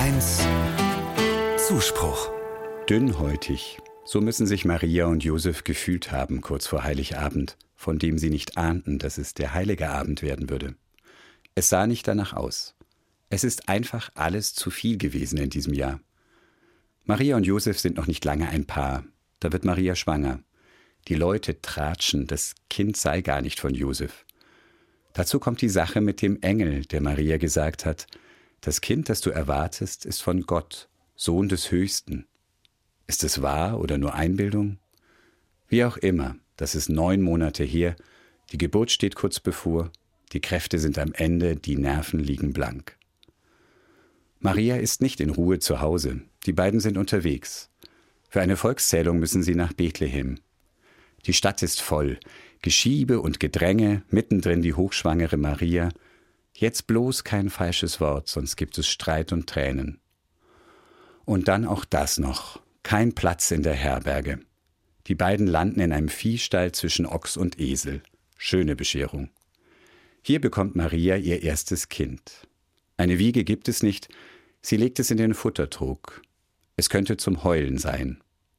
1 Zuspruch. Dünnhäutig. So müssen sich Maria und Josef gefühlt haben kurz vor Heiligabend, von dem sie nicht ahnten, dass es der heilige Abend werden würde. Es sah nicht danach aus. Es ist einfach alles zu viel gewesen in diesem Jahr. Maria und Josef sind noch nicht lange ein Paar. Da wird Maria schwanger. Die Leute tratschen, das Kind sei gar nicht von Josef. Dazu kommt die Sache mit dem Engel, der Maria gesagt hat, das Kind, das du erwartest, ist von Gott, Sohn des Höchsten. Ist es wahr oder nur Einbildung? Wie auch immer, das ist 9 Monate her, die Geburt steht kurz bevor, die Kräfte sind am Ende, die Nerven liegen blank. Maria ist nicht in Ruhe zu Hause, die beiden sind unterwegs. Für eine Volkszählung müssen sie nach Bethlehem. Die Stadt ist voll, Geschiebe und Gedränge, mittendrin die hochschwangere Maria. Jetzt bloß kein falsches Wort, sonst gibt es Streit und Tränen. Und dann auch das noch, kein Platz in der Herberge. Die beiden landen in einem Viehstall zwischen Ochs und Esel. Schöne Bescherung. Hier bekommt Maria ihr erstes Kind. Eine Wiege gibt es nicht, sie legt es in den Futtertrog. Es könnte zum Heulen sein.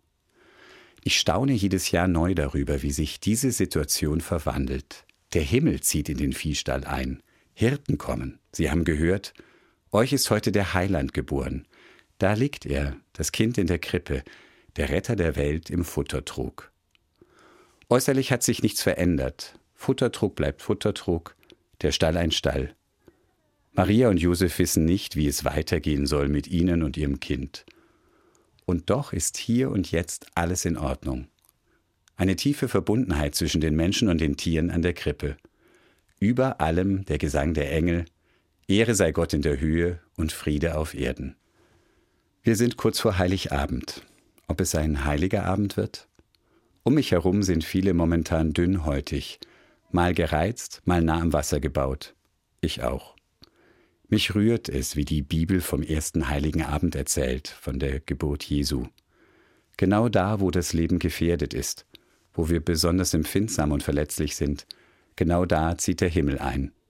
Ich staune jedes Jahr neu darüber, wie sich diese Situation verwandelt. Der Himmel zieht in den Viehstall ein. Hirten kommen. Sie haben gehört, euch ist heute der Heiland geboren. Da liegt er, das Kind in der Krippe, der Retter der Welt im Futtertrog. Äußerlich hat sich nichts verändert. Futtertrog bleibt Futtertrog, der Stall ein Stall. Maria und Josef wissen nicht, wie es weitergehen soll mit ihnen und ihrem Kind. Und doch ist hier und jetzt alles in Ordnung. Eine tiefe Verbundenheit zwischen den Menschen und den Tieren an der Krippe. Über allem der Gesang der Engel, Ehre sei Gott in der Höhe und Friede auf Erden. Wir sind kurz vor Heiligabend. Ob es ein heiliger Abend wird? Um mich herum sind viele momentan dünnhäutig, mal gereizt, mal nah am Wasser gebaut. Ich auch. Mich rührt es, wie die Bibel vom ersten heiligen Abend erzählt, von der Geburt Jesu. Genau da, wo das Leben gefährdet ist, wo wir besonders empfindsam und verletzlich sind, genau da zieht der Himmel ein.